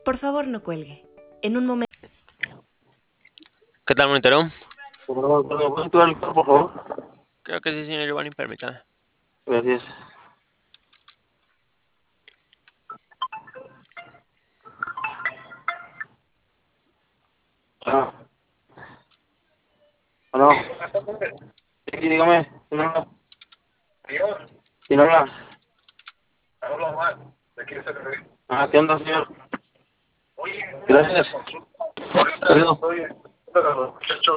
Por favor, no cuelgue. En un momento. ¿Qué tal, monitoreo? ¿Puedo activar el coro, por favor? Creo que sí, señor Giovanni, permítame. Gracias. Ah, ¿o no? Sí, dígame. ¿Quién habla? ¿Quién habla? Hablo mal, ¿de quién se cree? Ah, ¿qué onda, señor? Oye, Gracias. ahorita Adiós. estoy, pero, muchacho,